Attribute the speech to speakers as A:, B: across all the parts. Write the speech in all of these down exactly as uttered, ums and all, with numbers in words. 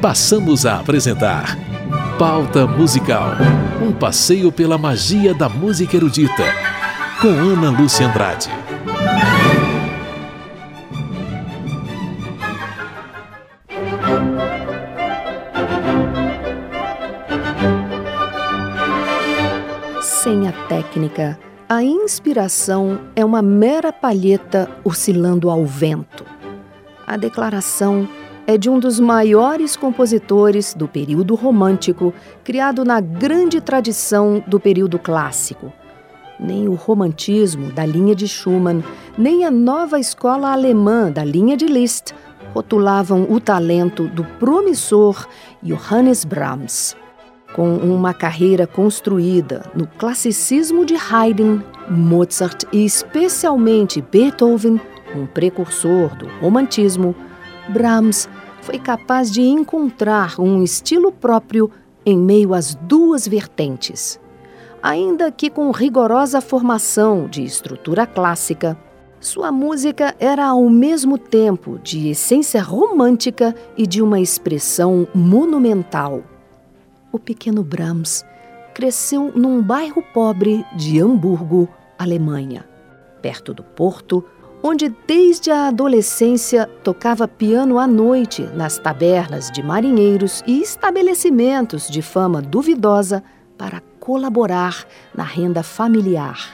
A: passamos a apresentar Pauta Musical, um passeio pela magia da música erudita, com Ana Lúcia Andrade.
B: Sem a técnica, a inspiração é uma mera palheta oscilando ao vento. A declaração é de um dos maiores compositores do período romântico, criado na grande tradição do período clássico. Nem o romantismo da linha de Schumann, nem a nova escola alemã da linha de Liszt rotulavam o talento do promissor Johannes Brahms. Com uma carreira construída no classicismo de Haydn, Mozart e especialmente Beethoven, um precursor do romantismo, Brahms foi capaz de encontrar um estilo próprio em meio às duas vertentes. Ainda que com rigorosa formação de estrutura clássica, sua música era ao mesmo tempo de essência romântica e de uma expressão monumental. O pequeno Brahms cresceu num bairro pobre de Hamburgo, Alemanha, perto do porto, onde desde a adolescência tocava piano à noite nas tabernas de marinheiros e estabelecimentos de fama duvidosa para colaborar na renda familiar.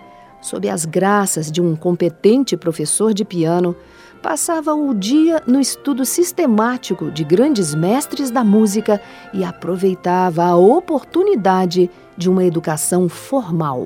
B: Sob as graças de um competente professor de piano, passava o dia no estudo sistemático de grandes mestres da música e aproveitava a oportunidade de uma educação formal.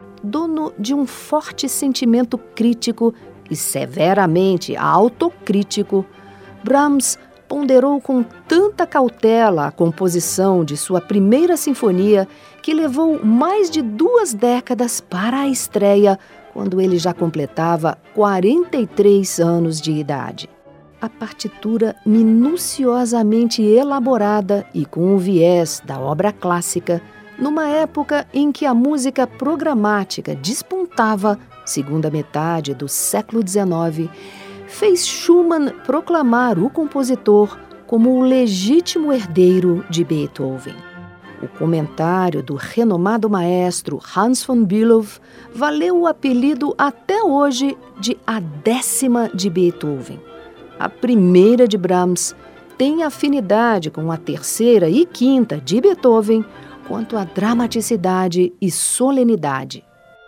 B: Dono de um forte sentimento crítico e severamente autocrítico, Brahms ponderou com tanta cautela a composição de sua primeira sinfonia que levou mais de duas décadas para a estreia, quando ele já completava quarenta e três anos de idade. A partitura minuciosamente elaborada e com o viés da obra clássica, numa época em que a música programática despontava, segunda metade do século dezenove, fez Schumann proclamar o compositor como o legítimo herdeiro de Beethoven. O comentário do renomado maestro Hans von Bülow valeu o apelido até hoje de a décima de Beethoven. A primeira de Brahms tem afinidade com a terceira e quinta de Beethoven quanto à dramaticidade e solenidade.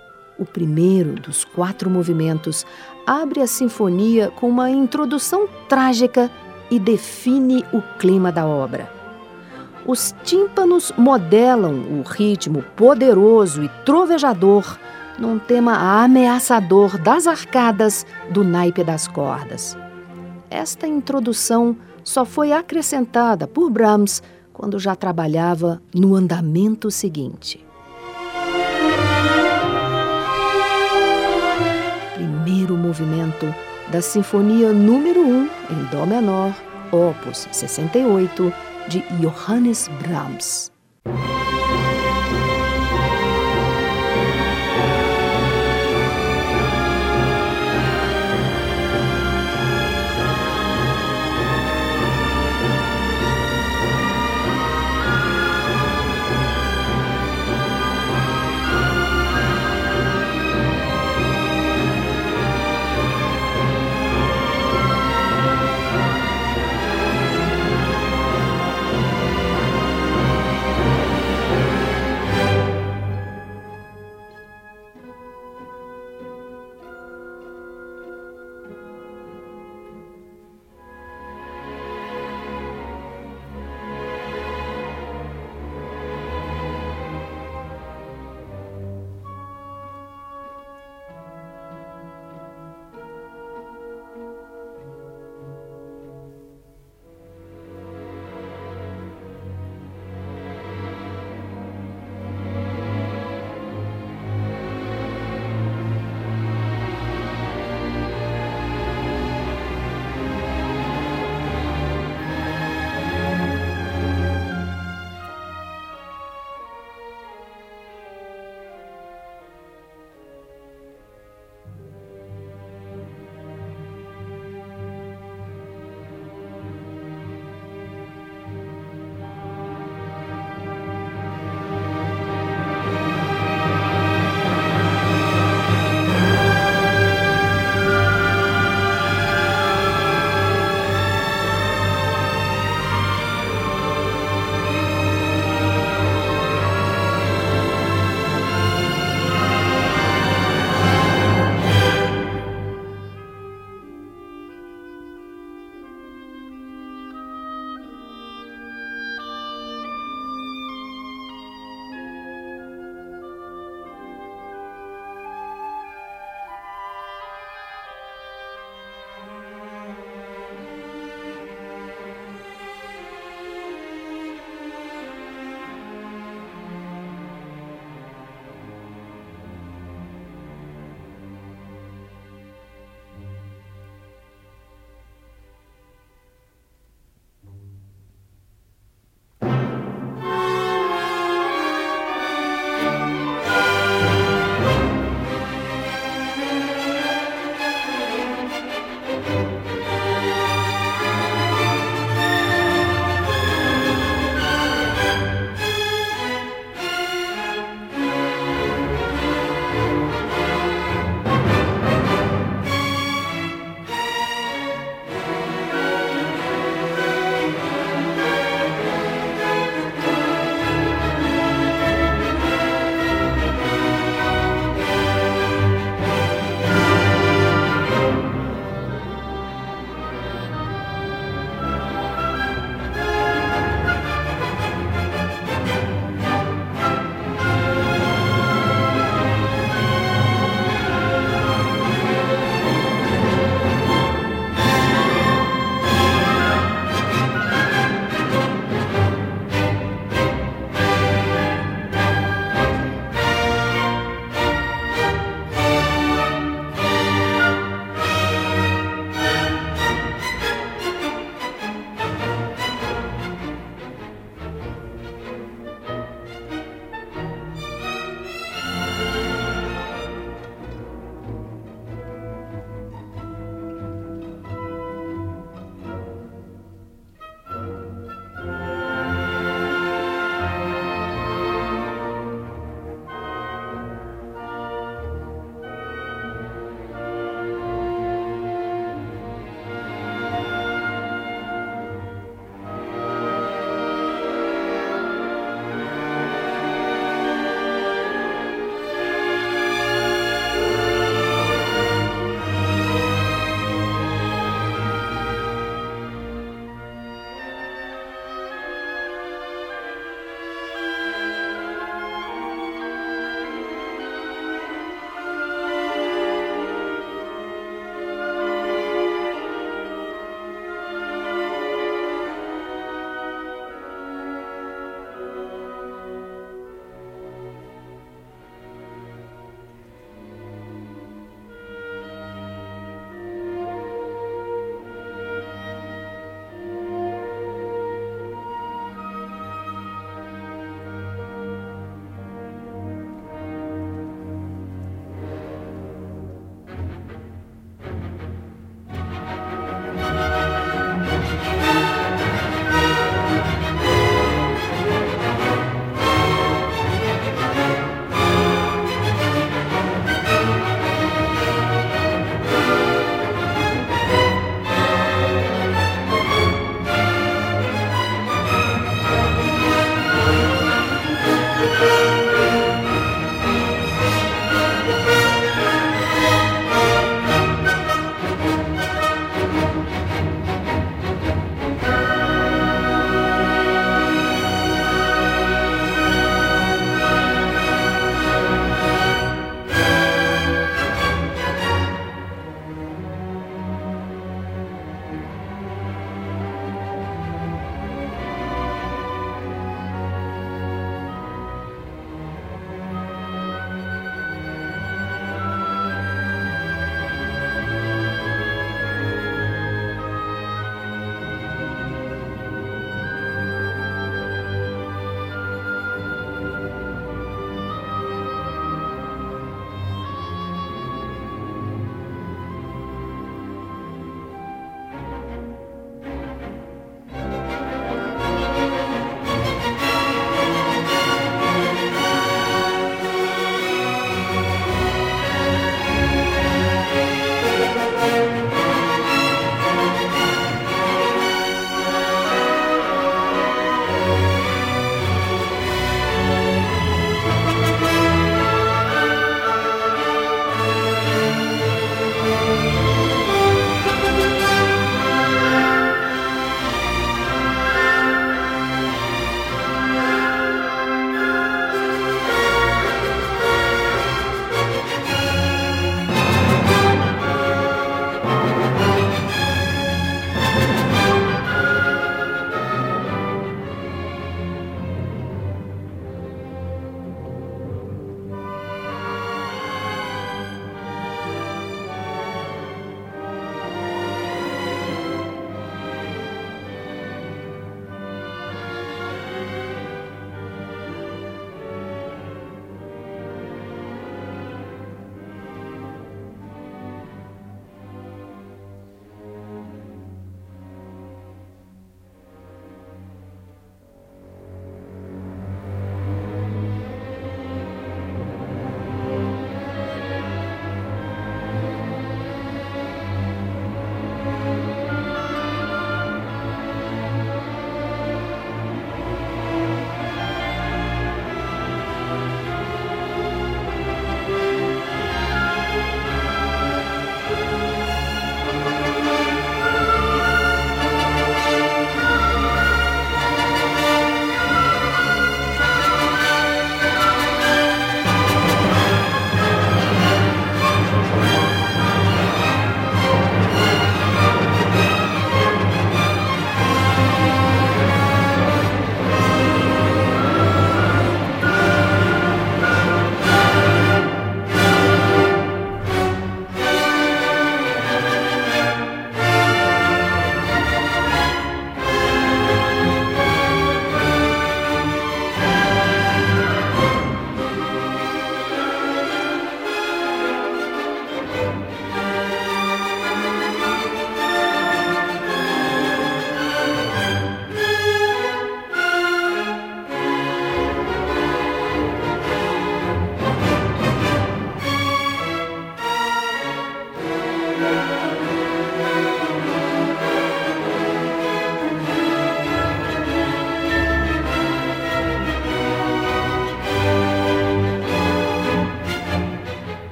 B: O primeiro dos quatro movimentos abre a sinfonia com uma introdução trágica e define o clima da obra. Os tímpanos modelam o ritmo poderoso e trovejador num tema ameaçador das arcadas do naipe das cordas. Esta introdução só foi acrescentada por Brahms quando já trabalhava no andamento seguinte. Primeiro movimento da Sinfonia número um em Dó menor, opus sessenta e oito, de Johannes Brahms.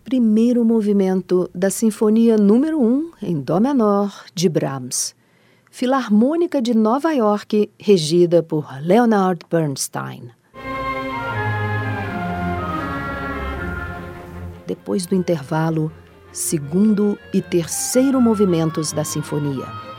B: primeiro movimento da Sinfonia número um, em Dó menor, de Brahms. Filarmônica de Nova York, regida por Leonard Bernstein. Depois do intervalo, segundo e terceiro movimentos da sinfonia.